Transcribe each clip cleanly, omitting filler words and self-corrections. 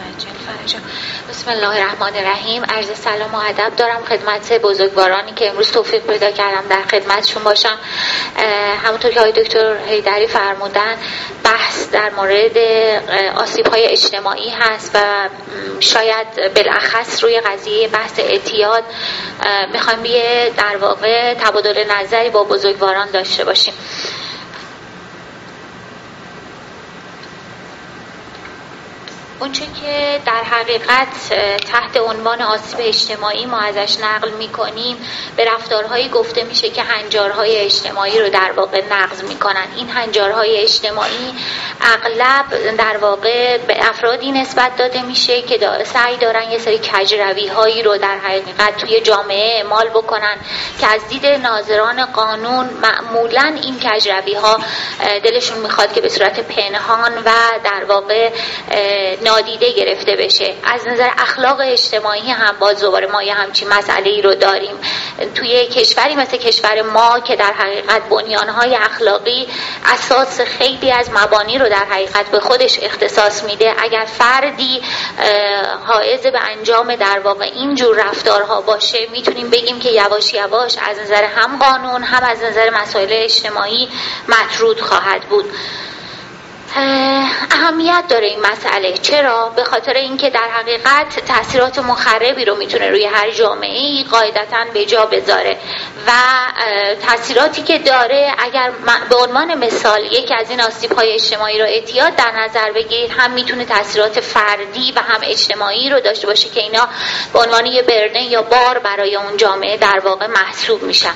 بسم الله الرحمن الرحیم. عرض سلام و ادب دارم خدمت بزرگوارانی که امروز توفیق پیدا کردم در خدمتشون باشم. همونطور که آقای دکتر حیدری فرمودن، بحث در مورد آسیب‌های اجتماعی هست و شاید بالاخص روی قضیه بحث اعتیاد میخوایم در واقع تبادل نظری با بزرگواران داشته باشیم. اونچه که در حقیقت تحت عنوان آسیب اجتماعی ما ازش نقل میکنیم به رفتارهایی گفته میشه که هنجارهای اجتماعی رو در واقع نقض میکنن. این هنجارهای اجتماعی اغلب در واقع به افرادی نسبت داده میشه که سعی دارن یه سری کجروی هایی رو در حقیقت توی جامعه اعمال بکنن که از دید ناظران قانون معمولا این کجروی ها دلشون میخواد که به صورت پنهان و در واقع نادیده گرفته بشه. از نظر اخلاق اجتماعی هم باز دوباره ما یه همچین مسئله‌ای رو داریم توی کشوری مثل کشور ما که در حقیقت بنیان‌های اخلاقی اساس خیلی از مبانی رو در حقیقت به خودش اختصاص میده. اگر فردی حائز به انجام در واقع این جور رفتارها باشه، میتونیم بگیم که یواش یواش از نظر هم قانون هم از نظر مسائل اجتماعی مطرود خواهد بود. اهمیت داره این مسئله. چرا؟ به خاطر اینکه در حقیقت تاثیرات مخربی رو میتونه روی هر جامعه‌ای قاعدتاً به جا بذاره و تاثیراتی که داره اگر به عنوان مثال یکی از این آسیب‌های اجتماعی رو اعتیاد در نظر بگیرید، هم میتونه تاثیرات فردی و هم اجتماعی رو داشته باشه که اینا به عنوان یه برده یا بار برای اون جامعه در واقع محسوب میشن.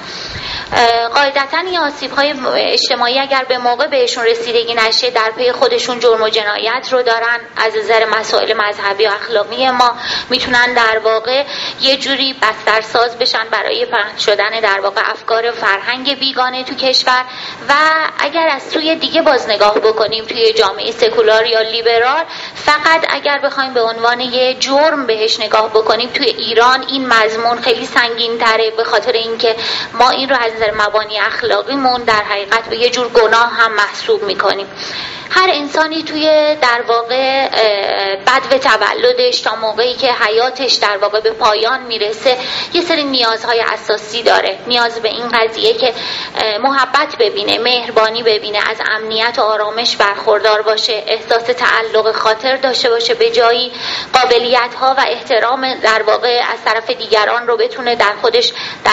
قاعدتاً این آسیب‌های اجتماعی اگر به موقع بهشون رسیدگی نشه در پی خودشون جرم و جنایت رو دارن. از نظر مسائل مذهبی و اخلاقی ما میتونن در واقع یه جوری بسترساز بشن برای پخش شدن در واقع افکار فرهنگ بیگانه تو کشور. و اگر از سوی دیگه باز نگاه بکنیم توی جامعه سکولار یا لیبرال، فقط اگر بخوایم به عنوان یه جرم بهش نگاه بکنیم، توی ایران این مضمون خیلی سنگین تره به خاطر اینکه ما این رو از نظر مبانی اخلاقیمون در حقیقت به یه جور گناه هم محسوب میکنیم. هر انسانی توی در واقع بدو تولدش تا موقعی که حیاتش در واقع به پایان میرسه یه سری نیازهای اساسی داره. نیاز به این قضیه که محبت ببینه، مهربانی ببینه، از امنیت و آرامش برخوردار باشه، احساس تعلق خاطر داشته باشه به جایی، قابلیت‌ها و احترام در واقع از طرف دیگران رو بتونه در خودش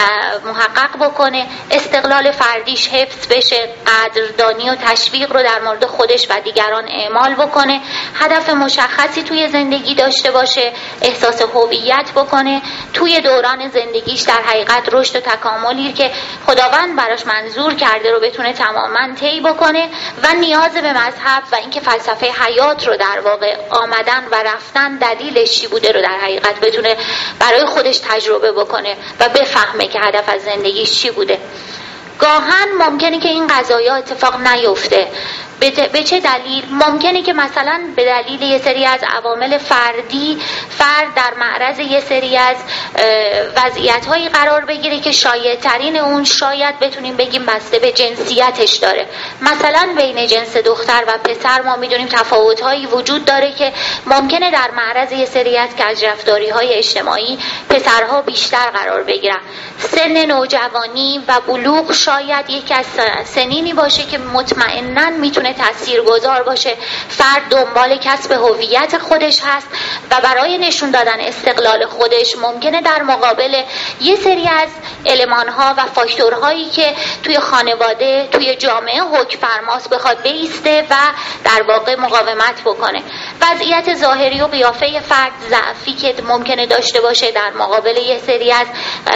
محقق بکنه، استقلال فردیش حفظ بشه، قدردانی و تشویق رو در مورد خودش و دیگران اعمال بکنه، هدف مشخصی توی زندگی داشته باشه، احساس هویت بکنه، توی دوران زندگیش در حقیقت رشد و تکاملی که خداوند براش منظور کرده رو بتونه تماما طی بکنه و نیاز به مذهب و اینکه فلسفه حیات رو در واقع آمدن و رفتن دلیلش چی بوده رو در حقیقت بتونه برای خودش تجربه بکنه و بفهمه که هدف از زندگیش چی بوده. گاهن ممکنه که این قضایا اتفاق نیفته. به چه دلیل؟ ممکنه که مثلا به دلیل یه سری از عوامل فردی فرد در معرض یه سری از وضعیت‌هایی قرار بگیره که شایع‌ترین اون شاید بتونیم بگیم بسته به جنسیتش داره. مثلا بین جنس دختر و پسر ما میدونیم تفاوت‌هایی وجود داره که ممکنه در معرض یه سری از کجرفتاری‌های اجتماعی پسرها بیشتر قرار بگیرن. سن نوجوانی و بلوغ شاید یکی از سنینی باشه که مطمئناً میتونه تاثیرگذار باشه. فرد دنبال کسب هویت خودش هست و برای نشون دادن استقلال خودش ممکنه در مقابل یه سری از المان‌ها و فاکتورهایی که توی خانواده، توی جامعه حکم فرماست بخواد بایسته و در واقع مقاومت بکنه. وضعیت ظاهری و قیافه فرد، ضعفی که ممکنه داشته باشه در مقابل یه سری از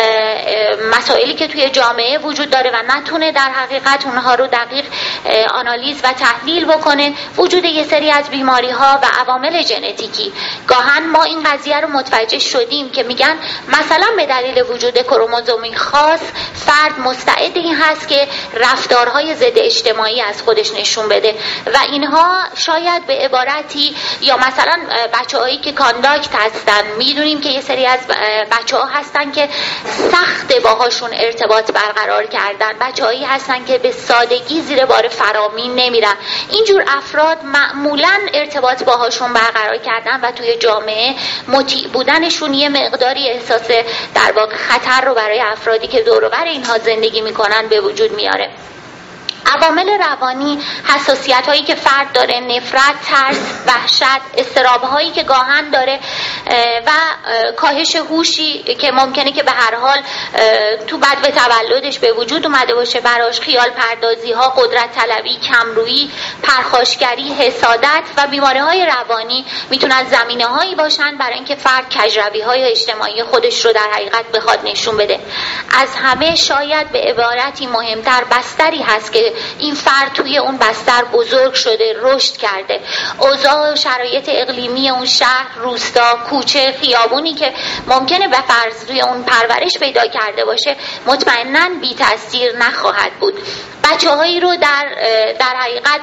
مسائلی که توی جامعه وجود داره و نتونه در حقیقت اونها رو دقیق آنالیز و تحلیل بکنه، وجود یه سری از بیماری‌ها و عوامل ژنتیکی. گاهن ما این قضیه رو متوجه شدیم که میگن مثلا به دلیل وجود کروموزومی خاص فرد مستعد این هست که رفتارهای ضد اجتماعی از خودش نشون بده و اینها شاید به عبارتی یا مثلا بچه‌هایی که کانداکت هستن، میدونیم که یه سری از بچه‌ها هستن که سخت باهاشون ارتباط برقرار کردن کردن، بچه‌هایی هستن که به سادگی زیر بار فرامین نمیرن. اینجور افراد معمولاً ارتباط باهاشون برقرار کردن و توی جامعه مطیع بودنشون یه مقداری احساس در واقع خطر رو برای افرادی که دور و بر اینها زندگی میکنن به وجود میاره. عوامل روانی، حساسیت هایی که فرد داره، نفرت، ترس، وحشت، اضطراب هایی که گاهن داره و کاهش هوشی که ممکنه که به هر حال تو بدو تولدش به وجود اومده باشه براش، خیال پردازی ها، قدرت طلبی، کمرویی، پرخاشگری، حسادت و بیماری های روانی میتونن زمینه هایی باشن برای اینکه فرد کجروی های اجتماعی خودش رو در حقیقت بخواد نشون بده. از همه شاید به عبارتی مهمتر بستری هست که این فرد توی اون بستر بزرگ شده، رشد کرده. اوضاع و شرایط اقلیمی اون شهر، روستا، کوچه، خیابونی که ممکنه به فرض توی اون پرورش پیدا کرده باشه مطمئناً بی تاثیر نخواهد بود. بچه‌هایی رو در حقیقت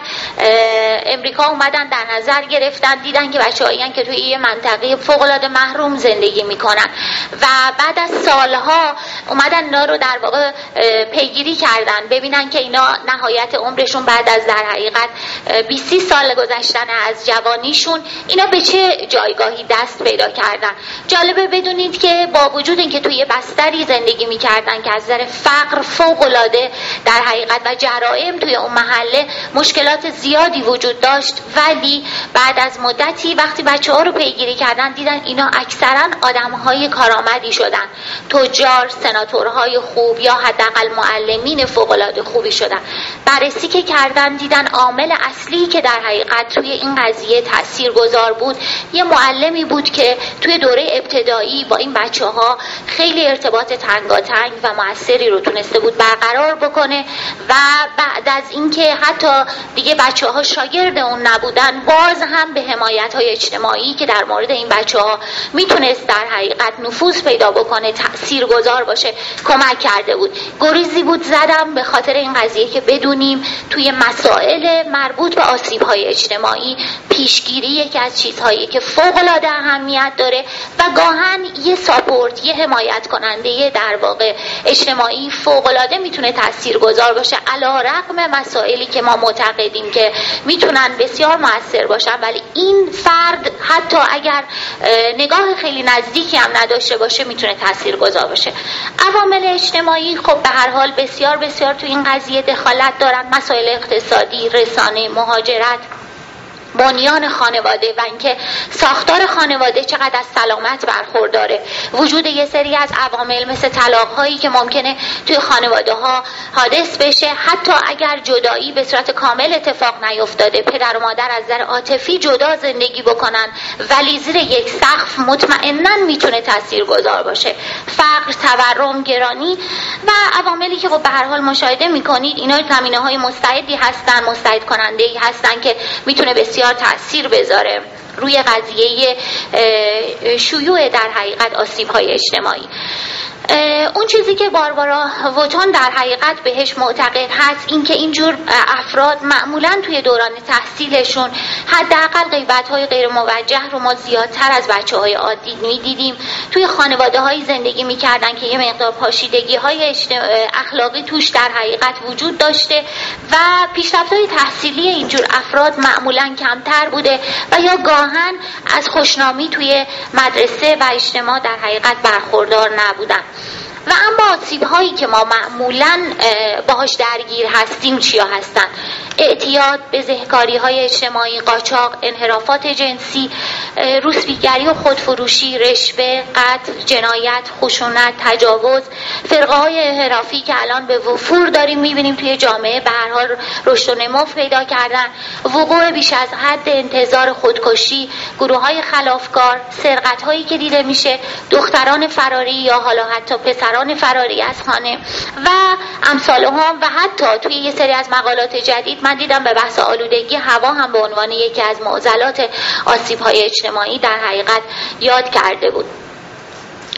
امریکا اومدن در نظر گرفتن، دیدن که بچه‌هایی که توی یه منطقه فوق‌العاده محروم زندگی میکنن و بعد از سالها اومدن اینا رو در واقع پیگیری کردن ببینن که اینا نهایت عمرشون بعد از در حقیقت 20 سال گذشتن از جوانیشون اینا به چه جایگاهی دست پیدا کردن. جالبه بدونید که با وجود اینکه توی بستری زندگی میکردن که از نظر فقر فوق‌العاده در حقیقت و جرائم توی اون محله مشکلات زیادی وجود داشت، ولی بعد از مدتی وقتی بچه‌ها رو پیگیری کردن دیدن اینا اکثرا آدم‌های کارآمدی شدن، تجار، سناتورهای خوب یا حداقل معلمین فوق‌العاده خوبی شدن. بررسی که کردن دیدن عامل اصلی که در حقیقت توی این قضیه تاثیرگذار بود یه معلمی بود که توی دوره ابتدایی با این بچه‌ها خیلی ارتباط تنگاتنگ و موثری رو تونسته بود برقرار بکنه و بعد از اینکه حتی دیگه بچه‌ها شاگرد اون نبودن باز هم به حمایت‌های اجتماعی که در مورد این بچه‌ها میتونست در حقیقت نفوذ پیدا بکنه، تاثیرگذار باشه، کمک کرده بود. گریزی بود زدم به خاطر این قضیه که بدونیم توی مسائل مربوط به آسیب‌های اجتماعی پیشگیری یکی از چیزهایی که فوق‌العاده اهمیت داره و گاهن یه ساپورت، یه حمایت کننده در واقع اجتماعی فوق‌العاده میتونه تاثیرگذار باشه، علی‌رغم مسائلی که ما معتقدیم که میتونن بسیار موثر باشن، ولی این فرد حتی اگر نگاه خیلی نزدیکی هم نداشته باشه میتونه تاثیرگذار باشه. عوامل اجتماعی خب به هر حال بسیار بسیار تو این قضیه دخالت دارن، مسائل اقتصادی، رسانه، مهاجرت، بنیان خانواده و اینکه ساختار خانواده چقدر از سلامت برخورداره، وجود یه سری از عوامل مثل طلاق‌هایی که ممکنه توی خانواده‌ها حادث بشه، حتی اگر جدایی به صورت کامل اتفاق نیفتاده، پدر و مادر از نظر عاطفی جدا زندگی بکنن ولی زیر یک سقف مطمئناً میتونه تاثیرگذار باشه. فقر، تورم، گرانی و عواملی که خب به هر حال مشاهده میکنید اینا زمینه‌های مستعدی هستن، مستعد کننده‌ای هستن که میتونه بسیار تأثیر بذاره روی قضیه شیوع در حقیقت آسیب‌های اجتماعی. اون چیزی که باربارا ووتون در حقیقت بهش معتقد هست این که اینجور افراد معمولاً توی دوران تحصیلشون حداقل غیبت‌های غیر موجه رو ما زیادتر از بچه‌های عادی می‌دیدیم، توی خانواده‌های زندگی می‌کردن که یه مقدار پاشیدگی‌های اخلاقی توش در حقیقت وجود داشته و پیشرفت‌های تحصیلی اینجور افراد معمولاً کمتر بوده و یا گاهن از خوشنامی توی مدرسه و اجتماع در حقیقت برخوردار نبودن. و اما آسیب‌هایی که ما معمولاً باهاش درگیر هستیم چیا هستن؟ اعتیاد، بزهکاری‌های اجتماعی، قاچاق، انحرافات جنسی، روسپیگری و خودفروشی، رشوه، قتل، جنایت، خشونت، تجاوز، فرقه‌های انحرافی که الان به وفور داریم می‌بینیم توی جامعه به هر حال رشد و نمو پیدا کردن، وقوع بیش از حد انتظار خودکشی، گروه‌های خلافکار، سرقت‌هایی که دیده میشه، دختران فراری یا حالا حتی پسران فراری از خانه و امثال هم. و حتی توی یه سری از مقالات جدید من دیدم به بحث آلودگی هوا هم به عنوان یکی از معضلات آسیب‌های اجتماعی در حقیقت یاد کرده بود.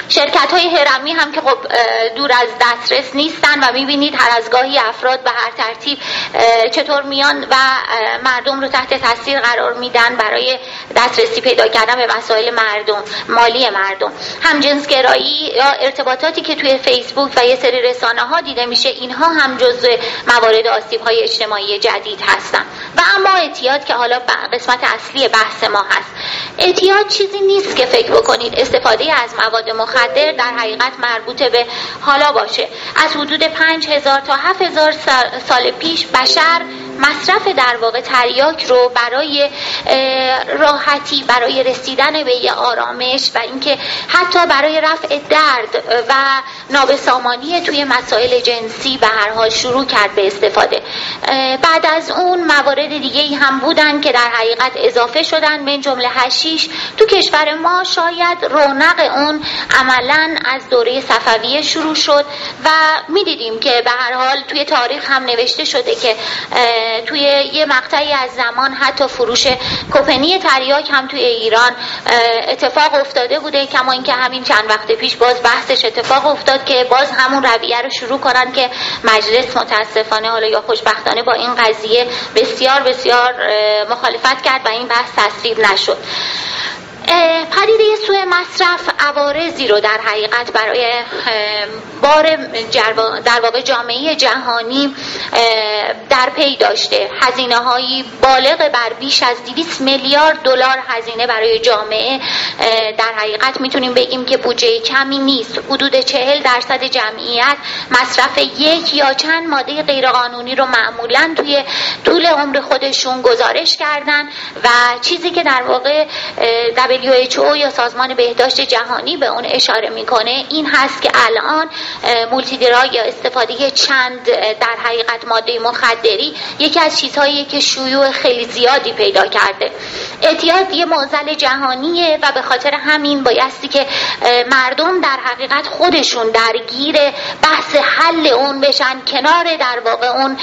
شرکت‌های هرمی هم که خب دور از دسترس نیستن و می‌بینید هر از گاهی افراد به هر ترتیب چطور میان و مردم رو تحت تاثیر قرار میدن برای دسترسی پیدا کردن به مسائل مالی مردم. همجنسگرایی یا ارتباطاتی که توی فیسبوک و یه سری رسانه‌ها دیده میشه، اینها هم جزو موارد آسیب‌های اجتماعی جدید هستن. و اما اعتیاد که حالا قسمت اصلی بحث ما هست. اعتیاد چیزی نیست که فکر بکنید استفاده از مواد مخدر در حقیقت مربوط به حالا باشه. از حدود 5000 تا 7000 سال پیش بشر مصرف در واقع تریاک رو برای راحتی، برای رسیدن به یه آرامش و اینکه حتی برای رفع درد و نابسامانی توی مسائل جنسی به هر حال شروع کرد به استفاده. بعد از اون موارد دیگه‌ای هم بودن که در حقیقت اضافه شدن، من جمله حشیش. تو کشور ما شاید رونق اون عملاً از دوره صفویه شروع شد و می‌دیدیم که به هر حال توی تاریخ هم نوشته شده که توی یه مقطعی از زمان حتی فروش کوپنی تریاک هم توی ایران اتفاق افتاده بوده، کما اینکه همین چند وقت پیش باز بحثش اتفاق افتاد که باز همون رویه رو شروع کنن که مجلس متاسفانه حالا یا خوشبختانه با این قضیه بسیار بسیار مخالفت کرد و این بحث تصویب نشد. پدیده سوء مصرف عوارضی رو در حقیقت برای بار در واقع جامعه جهانی در پی داشته. هزینه‌هایی بالغ بر بیش از 200 میلیارد دلار هزینه برای جامعه. در حقیقت میتونیم بگیم که بودجه کمی نیست. حدود 40% جمعیت مصرف یک یا چند ماده غیرقانونی رو معمولاً توی طول عمر خودشون گزارش کردن و چیزی که در واقع WHO یا سازمان بهداشت جهانی به اون اشاره میکنه این هست که الان مولتی دراگ یا استفاده چند در حقیقت ماده مخدری یکی از چیزهایی که شیوع خیلی زیادی پیدا کرده. اعتیاد یه معضل جهانیه و به خاطر همین بایستی که مردم در حقیقت خودشون درگیر بحث حل اون بشن، کنار در واقع اون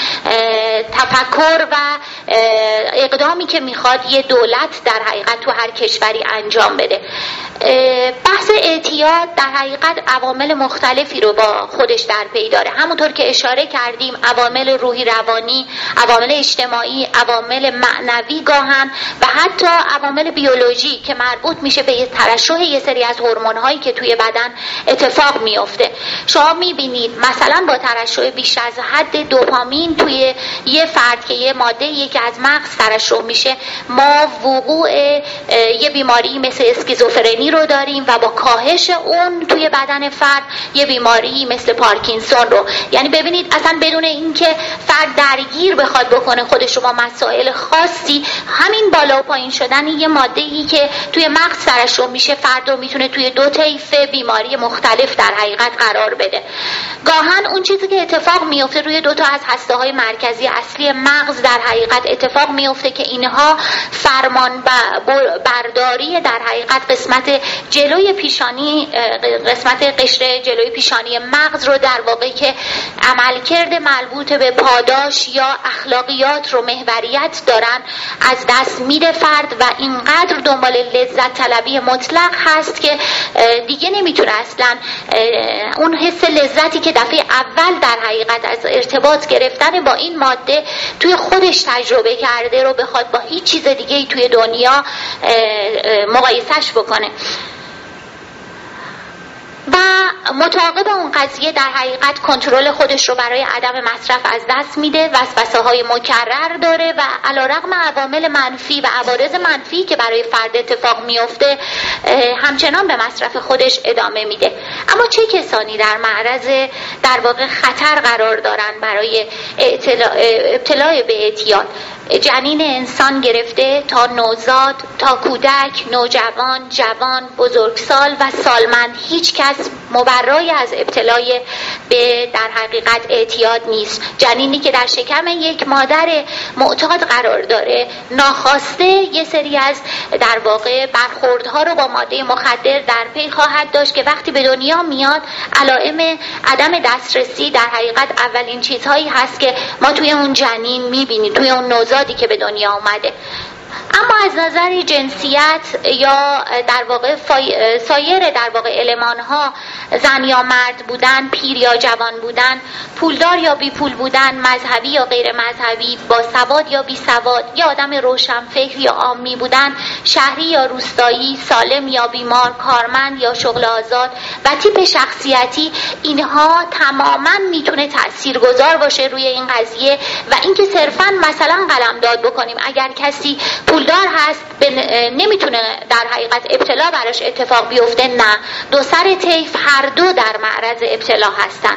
تفکر و اقدامی که میخواد یه دولت در حقیقت تو هر کشوری انجام بده. بحث اعتیاد در حقیقت عوامل مختلفی رو با خودش در پی داره. همونطور که اشاره کردیم عوامل روحی روانی، عوامل اجتماعی، عوامل معنوی گاهن و حتی عوامل بیولوژی که مربوط میشه به ترشح یه سری از هورمون‌هایی که توی بدن اتفاق میفته. شما میبینید مثلا با ترشح بیش از حد دوپامین توی یه فرد که یه ماده‌ای که از مغز ترشح میشه، ما وقوع یه بیماری مثل اسکیزوفرنی رو داریم و با کاهش اون توی بدن فرد یه بیماری مثل پارکینسون رو. یعنی ببینید اصلا بدون اینکه فرد درگیر بخواد بکنه خودش رو با مسائل خاصی، همین بالا و پایین شدن یه ماده‌ای که توی مغز ترشح میشه فرد رو میتونه توی دو طیف بیماری مختلف در حقیقت قرار بده. گاهن اون چیزی که اتفاق میفته روی دو تا از هسته‌های مرکزی اصلی مغز در حقیقت اتفاق میفته که اینها فرمان برداری در حقیقت قسمت جلوی پیشانی، قسمت قشر جلوی پیشانی مغز رو در واقع که عملکرد مربوط به پاداش یا اخلاقیات رو محوریت دارن از دست میده فرد و اینقدر دنبال لذت طلبی مطلق هست که دیگه نمیتونه اصلا اون حس لذتی که دفعه اول در حقیقت از ارتباط گرفتن با این ماده توی خودش تجربه کرده رو بخواد با هیچ چیز دیگه توی دنیا مقایسش بکنه و متعاقب اون قضیه در حقیقت کنترل خودش رو برای عدم مصرف از دست میده، وسوسه‌های مکرر داره و علیرغم عوامل منفی و عوارض منفی که برای فرد اتفاق میفته همچنان به مصرف خودش ادامه میده. اما چه کسانی در معرض در واقع خطر قرار دارن برای ابتلا به اعتیاد؟ جنین انسان گرفته تا نوزاد، تا کودک، نوجوان، جوان، بزرگسال و سالمند، هیچ کس مبرای از ابتلای به در حقیقت اعتیاد نیست. جنینی که در شکم یک مادر معتاد قرار داره ناخواسته یه سری از در واقع برخوردها رو با ماده مخدر در پی خواهد داشت که وقتی به دنیا میاد علائم عدم دسترسی در حقیقت اولین چیزهایی هست که ما توی اون جنین میبینیم، توی اون نوزادی که به دنیا اومده. اما از نظر جنسیت یا در واقع سایر در واقع المان‌ها، زن یا مرد بودن، پیر یا جوان بودن، پولدار یا بی پول بودن، مذهبی یا غیر مذهبی، با سواد یا بی سواد، یا آدم روشنفکر یا عامی بودن، شهری یا روستایی، سالم یا بیمار، کارمند یا شغل آزاد و تیپ شخصیتی، اینها تماماً میتونه تاثیرگذار باشه روی این قضیه و اینکه صرفاً مثلا قلمداد بکنیم اگر کسی پولدار هست نمیتونه در حقیقت ابتلا براش اتفاق بیفته. نه، دو سر طیف هر دو در معرض ابتلا هستن.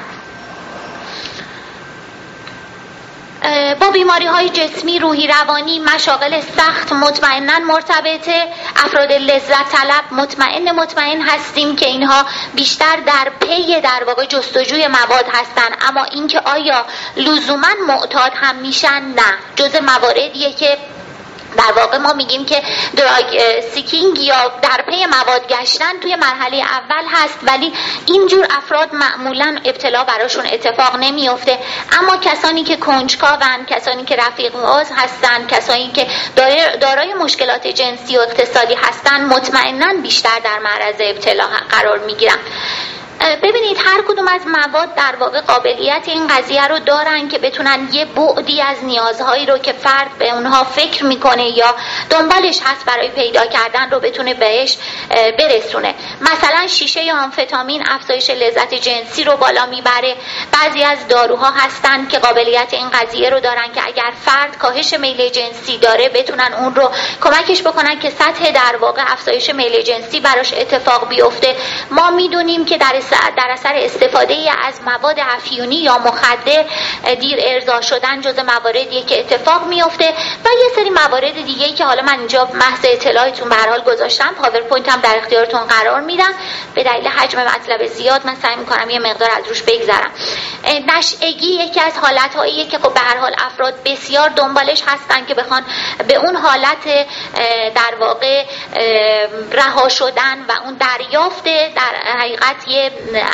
با بیماری های جسمی، روحی، روانی، مشاغل سخت مطمئناً مرتبطه. افراد لذت طلب مطمئن هستیم که اینها بیشتر در پی در واقع جستجوی مواد هستن، اما اینکه آیا لزوماً معتاد هم میشن؟ نه، جز مواردیه که در واقع ما میگیم که دراگ سیکینگ یا در پی مواد گشتن توی مرحله اول هست، ولی اینجور افراد معمولا ابتلا براشون اتفاق نمیفته. اما کسانی که کنجکاون، کسانی که رفیق باز هستن، کسانی که دارای مشکلات جنسی و اقتصادی هستن، مطمئنا بیشتر در معرض ابتلا قرار میگیرن. ببینید هر کدوم از مواد در واقع قابلیت این قضیه رو دارن که بتونن یه بعدی از نیازهایی رو که فرد به اونها فکر میکنه یا دنبالش هست برای پیدا کردن رو بتونه بهش برسونه. مثلا شیشه یا آمفتامین افزایش لذت جنسی رو بالا میبره. بعضی از داروها هستن که قابلیت این قضیه رو دارن که اگر فرد کاهش میل جنسی داره بتونن اون رو کمکش بکنن که سطح در واقع افزایش میل جنسی براش اتفاق بیفته. ما میدونیم که در اثر استفاده از مواد افیونی یا مخدر دیر ارضا شدن جز مواردیه که اتفاق میفته و یه سری موارد دیگه‌ای که حالا من اینجا محض اطلاعتون به هر حال گذاشتم، پاورپوینت هم در اختیارتون قرار میدم. به دلیل حجم مطلب زیاد من سعی می‌کنم یه مقدار از روش بگذرم. نشئگی یکی از حالت‌هاییه که خب به هر حال افراد بسیار دنبالش هستن که بخوان به اون حالت در واقع رها شدن و اون دریافت در حقیقت یه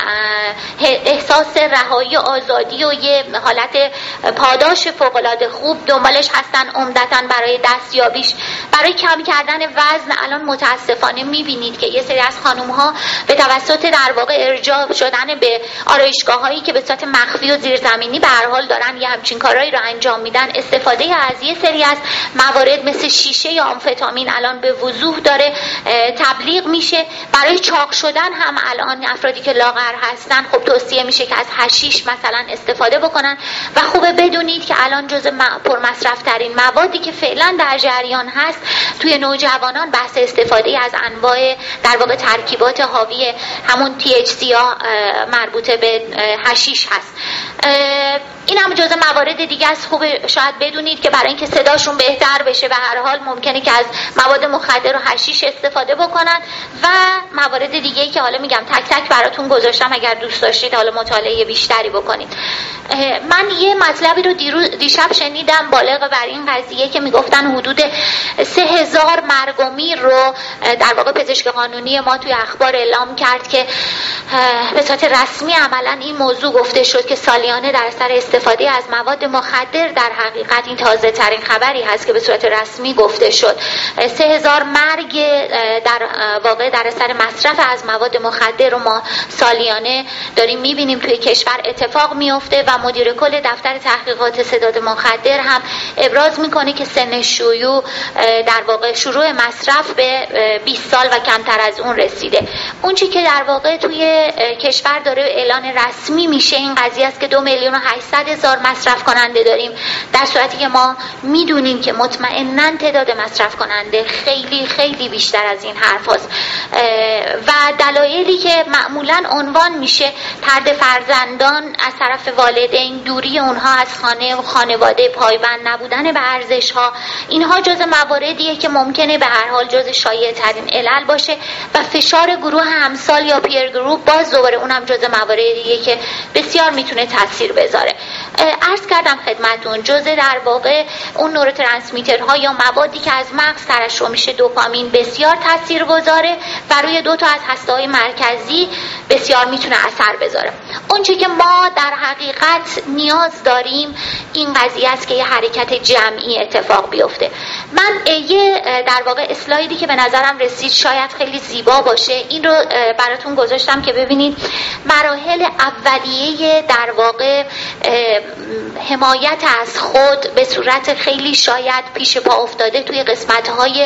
احساس رهایی و آزادی و یه حالت پاداش فوق‌العاده خوب دنبالش هستن، عمدتاً برای دستیابیش. برای کم کردن وزن الان متاسفانه میبینید که یه سری از خانم‌ها به توسط در واقع ارجاع شدن به آرایشگاه‌هایی که به صورت مخفی و زیرزمینی به هر حال دارن یه همچین کارهایی رو انجام میدن، استفاده از یه سری از موارد مثل شیشه یا آمفتامین الان به وضوح داره تبلیغ میشه. برای چاق شدن هم الان افرادی که لاغر هستن خب توصیه میشه که از حشیش مثلا استفاده بکنن و خوبه بدونید که الان جز پرمصرف ترین موادی که فعلا در جریان هست توی نوجوانان بحث استفاده از انواع در واقع ترکیبات حاوی همون THC یا مربوطه به حشیش هست. این هم جزء موارد دیگه است. خوبه شاید بدونید که برای اینکه صداشون بهتر بشه به هر حال ممکنه که از مواد مخدر و حشیش استفاده بکنن و موارد دیگه‌ای که حالا میگم تک تک براتون گذاشتم اگر دوست داشتید حالا مطالعه بیشتری بکنید. من یه مطلبی رو دیشب شنیدم بالغ بر این قضیه که میگفتن حدود 3000 مرگ و میر رو در واقع پزشک قانونی ما توی اخبار اعلام کرد که به صورت رسمی عملا این موضوع گفته شد که سالیانه در اثر استفاده از مواد مخدر، در حقیقت این تازه ترین خبری هست که به صورت رسمی گفته شد، 3000 مرگ در واقع در اثر مصرف از مواد مخدر رو ما سالیانه داریم میبینیم توی کشور اتفاق میفته و مدیر کل دفتر تحقیقات سداد مخدر هم ابراز میکنه که سن شیوع در واقع شروع مصرف به 20 سال و کمتر از اون رسیده. اون چی که در واقع توی کشور داره اعلان رسمی میشه این قضیه است که 2,800,000 مصرف کننده داریم، در صورتی که ما میدونیم که مطمئناً تعداد مصرف کننده خیلی خیلی بیشتر از این حرف هست و دلایلی که معمولاً عنوان میشه طرد فرزندان از طرف والدین، دوری اونها از خانه و خانواده، پایبند نبودن به ارزش‌ها، اینها جز مواردیه که ممکنه به هر حال جز شایع ترین علل باشه و فشار گروه همسال یا پیر گروپ باز دوباره اونم جز مواردیه که بسیار میتونه تاثیر بذاره. عرض کردم خدمتون جزء در واقع اون نوروترانسمیترها یا موادی که از مغز ترشح میشه دوپامین بسیار تاثیرگذاره و روی 2 تا از هسته‌های مرکزی بسیار میتونه اثر بذاره. اون چیزی که ما در حقیقت نیاز داریم این قضیه است که یه حرکت جمعی اتفاق بیفته. من یه در واقع اسلایدی که به نظرم رسید شاید خیلی زیبا باشه این رو براتون گذاشتم که ببینید مراحل اولیه در واقع حمایت از خود به صورت خیلی شاید پیش پا افتاده توی قسمت‌های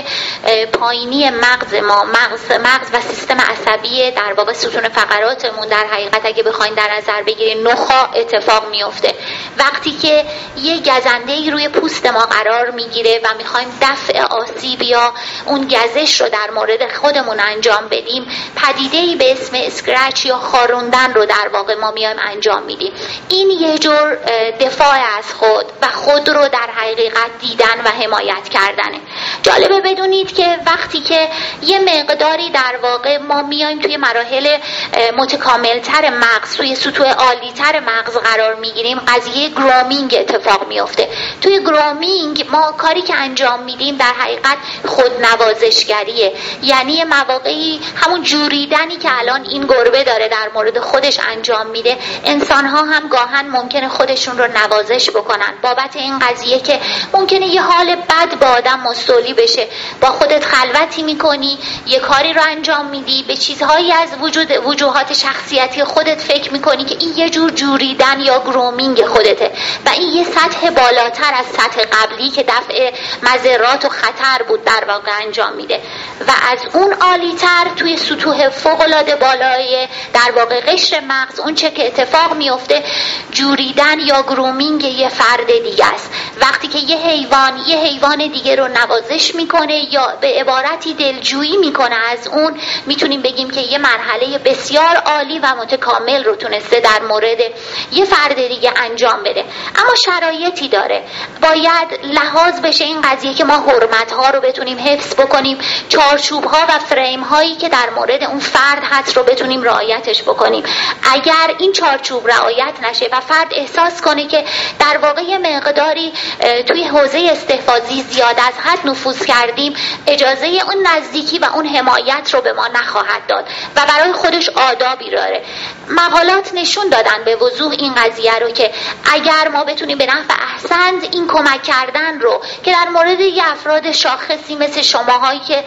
پایینی مغز ما، مغز و سیستم عصبی در واقع ستون فقراتمون در حقیقت اگه بخواید در نظر بگیرید نخاع اتفاق میفته. وقتی که یه گزنده‌ای روی پوست ما قرار میگیره و میخوایم دفع آسیب یا اون گزش رو در مورد خودمون انجام بدیم، پدیده‌ای به اسم اسکرچ یا خاروندن رو در واقع ما میایم انجام میدیم. این یه جور دفاع از خود و خود رو در حقیقت دیدن و حمایت کردنه. جالبه بدونید که وقتی که یه مقداری در واقع ما میایم توی مراحل متکاملتر مغز، توی سطوح عالیتر مغز قرار میگیریم، قضیه گرومینگ اتفاق میفته. توی گرومینگ ما کاری که انجام میدیم در حقیقت خودنوازشگریه، یعنی مواقعی همون جوریدنی که الان این گربه داره در مورد خودش انجام میده، انسان‌ها هم گاهن ممکنه خودشون رو نوازش بکنن بابت این قضیه که ممکنه یه حال بد با آدم مستولی بشه. با خودت خلوتی میکنی، یه کاری رو انجام میدی، به چیزهایی از وجوهات شخصیتی خودت فکر میکنی که این یه جور جوریدن یا گرومینگ خودته و این یه سطح بالاتر از سطح قبلی که دفع مضرات و خطر بود در واقع انجام میده و از اون عالی‌تر توی سطوح فوق‌العاده بالای در واقع قشر مغز اون چه که اتفاق میفته جوریدن یا گرومینگ یه فرد دیگه است. وقتی که یه حیوان دیگه رو نوازش میکنه یا به عبارتی دلجویی میکنه از اون، میتونیم بگیم که یه مرحله بسیار عالی و متکامل رو تونسته در مورد یه فرد دیگه انجام بده. اما شرایطی داره، باید لحاظ بشه این قضیه که ما حرمت‌ها رو بتونیم حفظ بکنیم، چارچوب‌ها و فریم-هایی که در مورد اون فرد هست رو بتونیم رعایتش بکنیم. اگر این چارچوب رعایت نشه و فرد احساس کنه که در واقع یه مقداری توی حوزه استحفاظی زیاد از حد نفوذ کردیم، اجازه اون نزدیکی و اون حمایت رو به ما نخواهد داد و برای خودش آدابی داره. مقالات نشون دادن به وضوح این قضیه رو که اگر ما بتونیم به نفع احسن این کمک کردن رو که در مورد یه افراد شاخصی مثل شماهایی که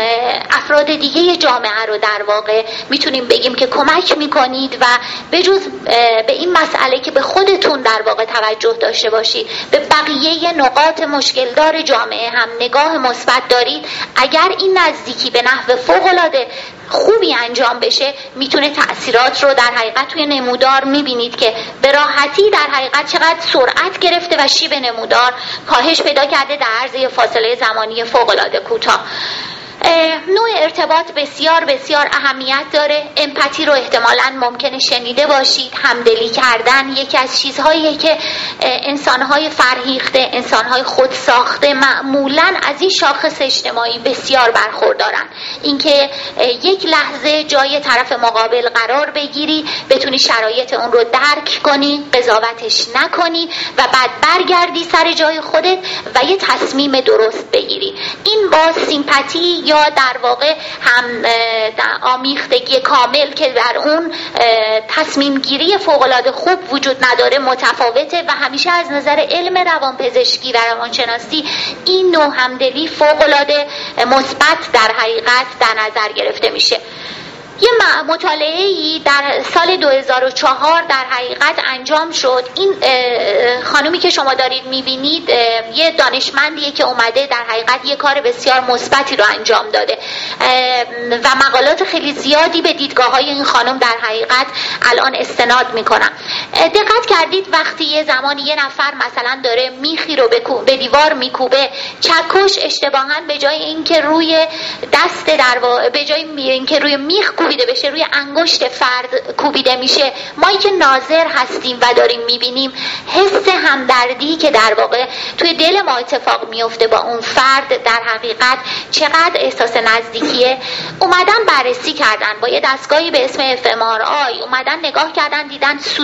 افراد دیگه جامعه رو در واقع میتونیم بگیم که کمک میکنید و به جز به این مسئله که به خودتون در واقع توجه داشته باشید، به بقیه نقاط مشکلدار جامعه هم نگاه مثبت دارید، اگر این نزدیکی به نحو فوق‌العاده خوبی انجام بشه میتونه تأثیرات رو در حقیقت توی نمودار میبینید که به راحتی در حقیقت چقدر سرعت گرفته و شیب نمودار کاهش پیدا کرده در عرض فاصله زمانی فوق‌العاده کوتاه. نوع ارتباط بسیار بسیار اهمیت داره. امپاتی رو احتمالاً ممکنه شنیده باشید. همدلی کردن یکی از چیزهاییه که انسانهای فرهیخته، انسانهای خودساخته معمولاً از این شاخص اجتماعی بسیار برخوردارن. اینکه یک لحظه جای طرف مقابل قرار بگیری، بتونی شرایط اون رو درک کنی، قضاوتش نکنی و بعد برگردی سر جای خودت و یه تصمیم درست بگیری. این با سیمپاتی یا در واقع هم آمیختگی کامل که در اون تصمیم گیری فوق‌العاده خوب وجود نداره متفاوته و همیشه از نظر علم روانپزشکی و روانشناسی این نوع همدلی فوق‌العاده مثبت در حقیقت در نظر گرفته میشه. یه مطالعه‌ای در سال 2004 در حقیقت انجام شد. این خانومی که شما دارید میبینید یه دانشمندیه که اومده در حقیقت یه کار بسیار مثبتی رو انجام داده و مقالات خیلی زیادی به دیدگاه‌های این خانم در حقیقت الان استناد میکنن. دقت کردید وقتی یه زمانی یه نفر مثلا داره میخی رو به دیوار میکوبه، چکش اشتباهاً به جای اینکه روی دست به جای اینکه روی میخ کوبیده بشه روی انگشت فرد کوبیده میشه، مایی که ناظر هستیم و داریم میبینیم حس همدردی که در واقع توی دل ما اتفاق میفته با اون فرد در حقیقت چقدر احساس نزدیکیه. اومدن بررسی کردن با یه دستگاهی به اسم fMRI، اومدن نگاه کردن دیدن سطوحی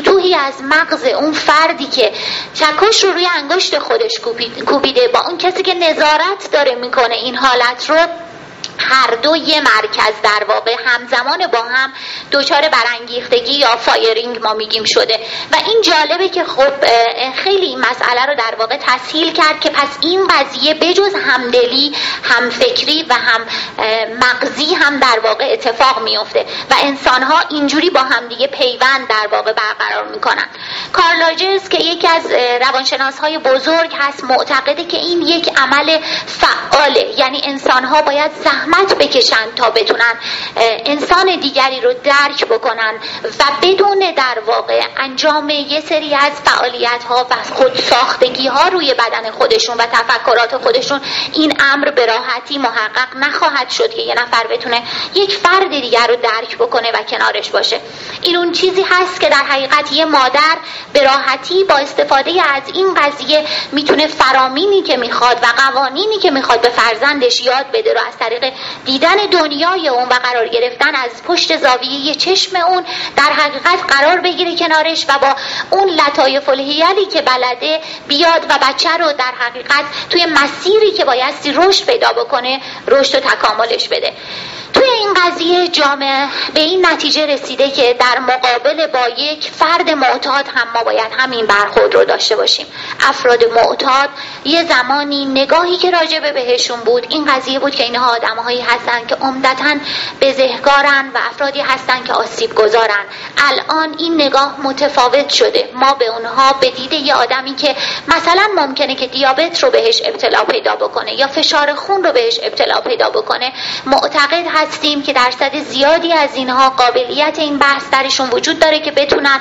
از مغز اون فردی که چکش رو روی انگشت خودش کوبیده با اون کسی که نظارت داره میکنه این حالت رو، هر دو یه مرکز در واقع همزمان با هم دچار برانگیختگی یا فایرینگ ما میگیم شده. و این جالبه که خب خیلی این مسئله رو در واقع تسهیل کرد که پس این قضیه بجز همدلی، هم فکری و هم مغزی هم در واقع اتفاق میفته و انسان‌ها اینجوری با هم دیگه پیوند در واقع برقرار میکنن. کارل راجرز که یکی از روانشناس‌های بزرگ هست معتقده که این یک عمل فعاله، یعنی انسان‌ها باید زحمت بکشن تا بتونن انسان دیگری رو درک بکنن و بدون در واقع انجام یه سری از فعالیت‌ها و خودساختگی‌ها روی بدن خودشون و تفکرات خودشون این امر به راحتی محقق نخواهد شد که یه نفر بتونه یک فرد دیگر رو درک بکنه و کنارش باشه. این اون چیزی هست که در حقیقت یه مادر به راحتی با استفاده از این قضیه میتونه فرامینی که میخواد و قوانینی که میخواد به فرزندش یاد بده رو از طریق دیدن دنیای اون و قرار گرفتن از پشت زاویه چشم اون در حقیقت قرار بگیره کنارش و با اون لطایف الحیلی که بلده بیاد و بچه رو در حقیقت توی مسیری که بایستی رشد پیدا بکنه رشد و تکاملش بده. توی این قضیه جامعه به این نتیجه رسیده که در مقابل با یک فرد معتاد هم ما باید همین برخورد رو داشته باشیم. افراد معتاد یه زمانی نگاهی که راجبه بهشون بود این قضیه بود که اینها آدم‌هایی هستن که عمدتاً بزهکارن و افرادی هستن که آسیب گذارن. الان این نگاه متفاوت شده. ما به اونها به دید یه آدمی که مثلا ممکنه که دیابت رو بهش ابتلا پیدا بکنه یا فشار خون رو بهش ابتلا پیدا بکنه معتقد هستیم که درصد زیادی از اینها قابلیت این بحث درشون وجود داره که بتونن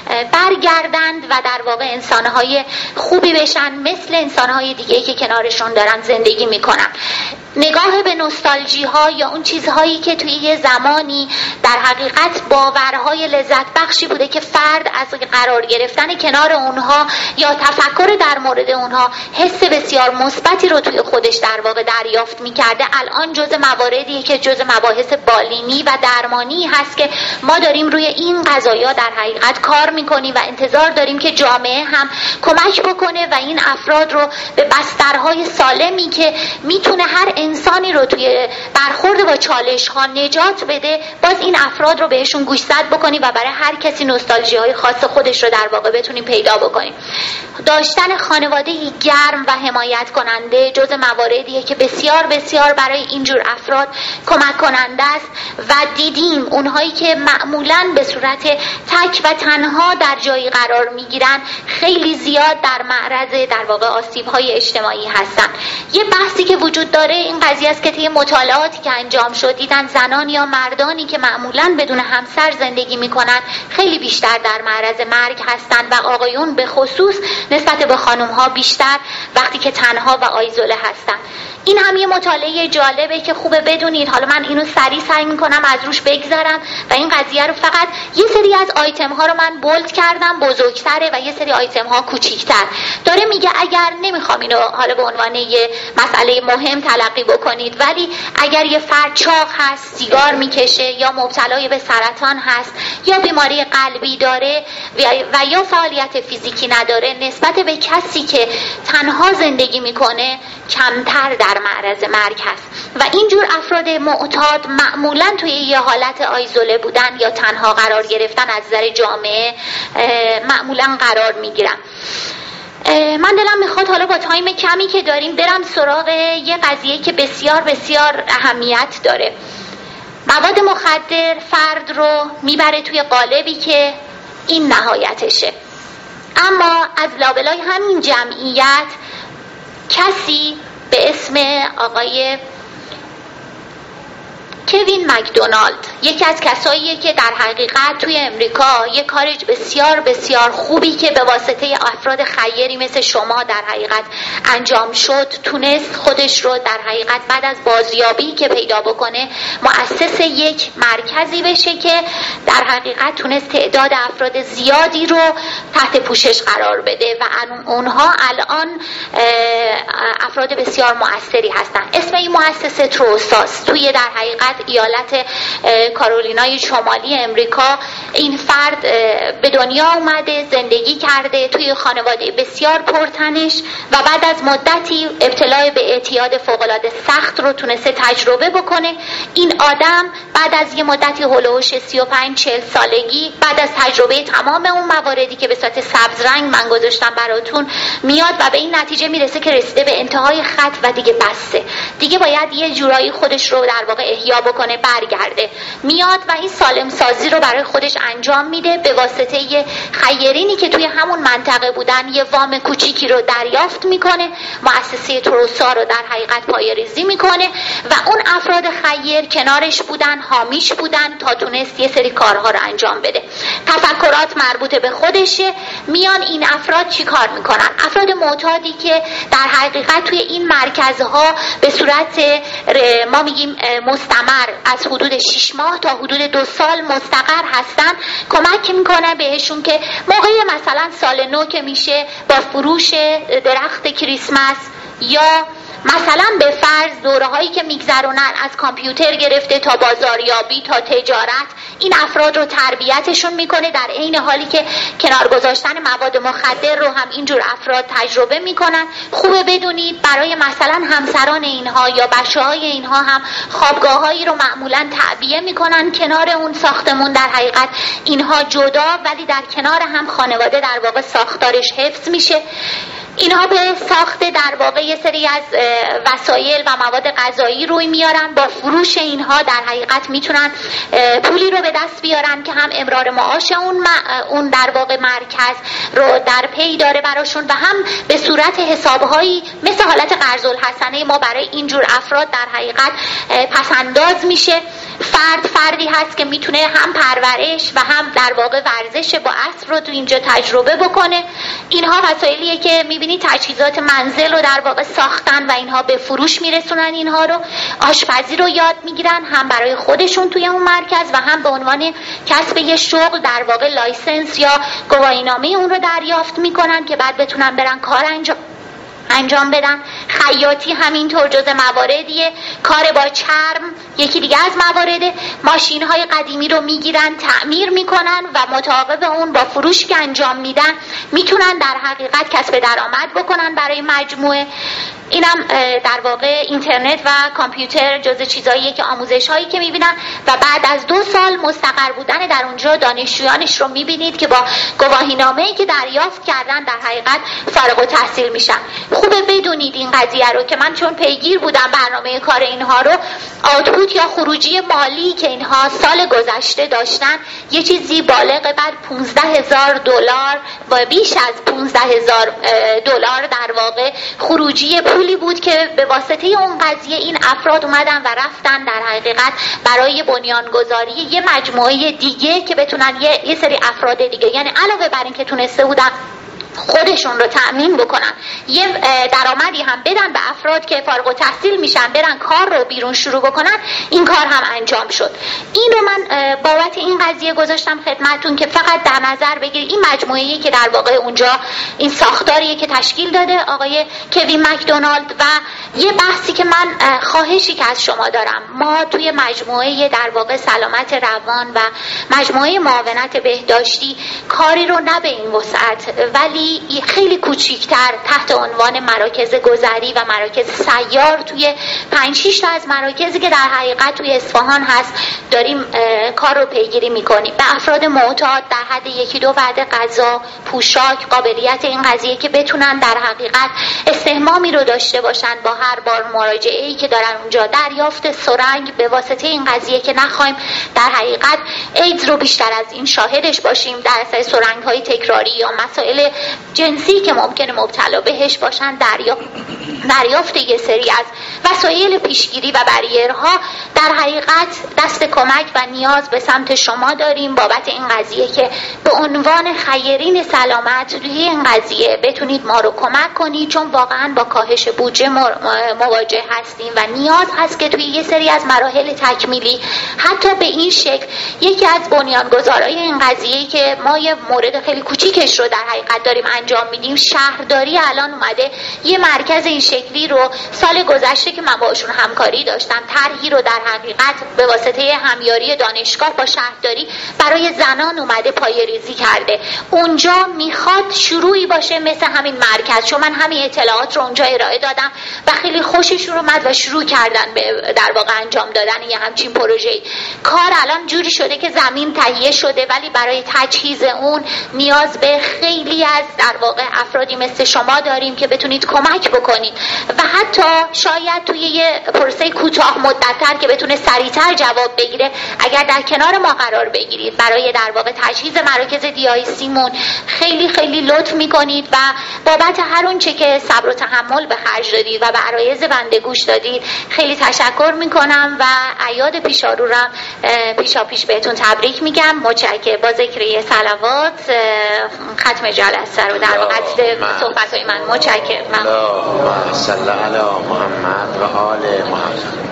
برگردند و در واقع انسانهای خوبی بشن مثل انسانهای دیگه که کنارشون دارن زندگی میکنن. نگاه به نوستالژی ها یا اون چیزهایی که توی یه زمانی در حقیقت باورهای لذت بخشی بوده که فرد از قرار گرفتن کنار اونها یا تفکر در مورد اونها حس بسیار مثبتی رو توی خودش در واقع دریافت میکرده، الان جز مواردیه که جز مباحث بالینی و درمانی هست که ما داریم روی این قضایا در حقیقت کار میکنیم و انتظار داریم که جامعه هم کمک بکنه و این افراد رو به بسترهای سالمی که میتونه هر انسانی رو توی برخورد با چالش ها نجات بده باز این افراد رو بهشون گوشزد بکنیم و برای هر کسی نوستالژی های خاص خودش رو در واقع بتونیم پیدا بکنیم. داشتن خانواده گرم و حمایت کننده جز مواردیه که بسیار بسیار برای اینجور افراد کمک کننده است و دیدیم اونهایی که معمولاً به صورت تک و تنها در جایی قرار میگیرن خیلی زیاد در معرض در واقع آسیب‌های اجتماعی هستن. یه بحثی که وجود داره این قضیه است که طی مطالعاتی که انجام شد دیدن زنان یا مردانی که معمولاً بدون همسر زندگی میکنن خیلی بیشتر در معرض مرگ هستن و آقایون به خصوص نسبت به خانم‌ها بیشتر وقتی که تنها و آیزوله هستن. این هم یه مطالعه جالبه که خوبه بدونید. حالا من اینو سریع سعی میکنم از روش بگذرم و این قضیه رو فقط یه سری از آیتم ها رو من بولد کردم بزرگتره و یه سری آیتم ها کوچیکتر. داره میگه اگر نمیخوام اینو حالا به عنوان یه مسئله مهم تلقی بکنید ولی اگر یه فرد چاق هست، سیگار میکشه یا مبتلای به سرطان هست یا بیماری قلبی داره و یا فعالیت فیزیکی نداره نسبت به کسی که تنها زندگی میکنه کمتر در معرض مرگ هست و اینجور افراد معتاد معمولاً توی یه حالت آیزوله بودن یا تنها قرار گرفتن از نظر جامعه معمولاً قرار میگیرن. من دلم میخواد حالا با تایم کمی که داریم برم سراغ یه قضیه که بسیار بسیار اهمیت داره. مواد مخدر فرد رو میبره توی قالبی که این نهایتشه، اما از لابلای همین جمعیت کسی به اسم آقای کوین مکدونالد یکی از کساییه که در حقیقت توی امریکا یک کار بسیار بسیار خوبی که به واسطه افراد خیری مثل شما در حقیقت انجام شد تونست خودش رو در حقیقت بعد از بازیابی که پیدا بکنه مؤسس یک مرکزی بشه که در حقیقت تونست تعداد افراد زیادی رو تحت پوشش قرار بده و اونها الان افراد بسیار مؤثری هستن. اسم این مؤسسه تروساس توی در حقیقت ایالت کارولینای شمالی امریکا این فرد به دنیا اومده، زندگی کرده توی خانواده بسیار پرتنش و بعد از مدتی ابتلا به اعتیاد فوق‌العاده سخت رو تونسته تجربه بکنه. این آدم بعد از یه مدتی هولوش 35-40 سالگی، بعد از تجربه تمام اون مواردی که به صورت سبز رنگ من گذاشتم براتون، میاد و به این نتیجه میرسه که رسیده به انتهای خط و دیگه بسه، دیگه باید یه جورایی خودش رو در واقع احیا بکنه، برگرده. میاد و این سالم سازی رو برای خودش انجام میده به واسطه یه خیرینی که توی همون منطقه بودن، یه وام کوچیکی رو دریافت میکنه، مؤسسه تروسا رو در حقیقت پایه‌ریزی میکنه و اون افراد خیر کنارش بودن، حامیش بودن تا تونست یه سری کارها رو انجام بده. تفکرات مربوط به خودشه. میان این افراد چی کار میکنن؟ افراد معتادی که در حقیقت توی این مرکزها به صورت ما میگیم مستمر از حدود 6 ماه تا حدود 2 سال مستقر هستن، کمک میکنه بهشون که موقع مثلا سال نو که میشه با فروش درخت کریسمس یا مثلا به فرض دوره هایی که میگذرونن از کامپیوتر گرفته تا بازاریابی تا تجارت، این افراد رو تربیتشون میکنه، در عین حالی که کنار گذاشتن مواد مخدر رو هم اینجور افراد تجربه میکنن. خوبه بدونید برای مثلا همسران اینها یا بچه‌های اینها هم خوابگاهایی رو معمولا تعبیه میکنن کنار اون ساختمون، در حقیقت اینها جدا ولی در کنار هم خانواده در واقع ساختارش حفظ میشه. اینها به ساخت در واقع یه سری از وسایل و مواد غذایی روی میارن، با فروش اینها در حقیقت میتونن پولی رو به دست بیارن که هم امرار معاش اون در واقع مرکز رو در پی داره براشون و هم به صورت حسابهایی مثل حالت قرض الحسنه ما برای اینجور افراد در حقیقت پسنداز میشه. فردی هست که میتونه هم پرورش و هم در واقع ورزش با اسب رو تو اینجا تجربه بکنه. اینها وسایلیه که میبینید تجهیزات منزل رو در واقع ساختن و اینها به فروش میرسونن. اینها رو آشپزی رو یاد میگیرن، هم برای خودشون توی اون مرکز و هم به عنوان کسب یه شغل در واقع لایسنس یا گواهینامه اون رو دریافت میکنن که بعد بتونن برن کار انجام بدن. خیاطی همینطور جزء مواردیه. کار با چرم یکی دیگه از موارده. ماشین های قدیمی رو میگیرن، تعمیر میکنن و متعاقب اون با فروش که انجام میدن میتونن در حقیقت کسب درآمد بکنن برای مجموعه. اینم در واقع اینترنت و کامپیوتر جزء چیزاییه که آموزش هایی که میبینن و بعد از 2 سال مستقر بودن در اونجا دانشجویانش رو میبینید که با گواهینامه‌ای که دریافت کردن در حقیقت فارغ التحصیل میشن. خوبه بدونید این قضیه رو که من چون پیگیر بودم برنامه کار اینها رو، آوتپوت یا خروجی مالی که اینها سال گذشته داشتن یه چیزی بالغ بر $15,000 و بیش از $15,000 در واقع خروجی پولی بود که به واسطه اون قضیه این افراد اومدن و رفتن در حقیقت برای بنیانگذاری یه مجموعه دیگه که بتونن یه سری افراد دیگه، یعنی علاوه بر این که تونسته بودن خودشون رو تأمین بکنن، یه درآمدی هم بدن به افراد که فارغ التحصیل میشن برن کار رو بیرون شروع بکنن. این کار هم انجام شد. این رو من بابت این قضیه گذاشتم خدمتتون که فقط در نظر بگیرید این مجموعه‌ای که در واقع اونجا این ساختاریه که تشکیل داده آقای کوین مکدونالد. و یه بحثی که من خواهشی که از شما دارم، ما توی مجموعه در واقع سلامت روان و مجموعه معاونت بهداشتی کاری رو نه به این وسعت ولی خیلی کوچیک‌تر تحت عنوان مراکز گذری و مراکز سیار توی 5-6 تا از مراکزی که در حقیقت توی اصفهان هست داریم کار رو پیگیری میکنیم. به افراد معتاد در حد 1-2 وعده غذا، پوشاک، قابلیت این قضیه که بتونن در حقیقت استحمامی رو داشته باشن با هر بار مراجعه‌ای که دارن اونجا، دریافت سرنگ به واسطه این قضیه که نخوایم در حقیقت ایدز رو بیشتر از این شاهدش باشیم در اثر سرنگ‌های تکراری یا مسائل جنسی که ممکنه مبتلا بهش باشن، دریافت یه سری از وسایل پیشگیری و بریرها. در حقیقت دست کمک و نیاز به سمت شما داریم بابت این قضیه که به عنوان خیرین سلامت روی این قضیه بتونید ما رو کمک کنید، چون واقعا با کاهش بودجه مواجه هستیم و نیاز هست که توی یه سری از مراحل تکمیلی حتی به این شکل یکی از بنیانگذارای این قضیه که ما یه مورد خیلی کوچیکش رو در حقیقت داریم انجام میدیم، شهرداری الان اومده یه مرکز این شکلی رو سال گذشته که من باشون همکاری داشتم طرحی رو در حقیقت به واسطه همیاری دانشگاه با شهرداری برای زنان اومده پایه‌ریزی کرده. اونجا میخواد شروعی باشه مثل همین مرکز، چون من همین اطلاعات رو اونجا ارائه دادم و خیلی خوششون اومد و شروع کردن به در واقع انجام دادن یه همچین پروژه‌ای. کار الان جوری شده که زمین تهیه شده، ولی برای تجهیز اون نیاز به خیلی از در واقع افرادی مثل شما داریم که بتونید کمک بکنید و حتی شاید توی یه پروسه کوتاه مدت‌تر که بتونه سریعتر جواب بگیره اگر در کنار ما قرار بگیرید برای در واقع تجهیز مراکز دی‌آی‌سیمون خیلی خیلی لطف میکنید و بابت هر اون چه که صبر و تحمل به خرج دادید و به عرایض بنده گوش دادید خیلی تشکر میکنم و اعیاد پیشارو را پیش بهتون تبریک میگم. متشکرم. با ذکر صلوات ختم جلسه رو در واقع صحبت‌های من. متشکرم. اللهم صل علی محمد و آل محمد.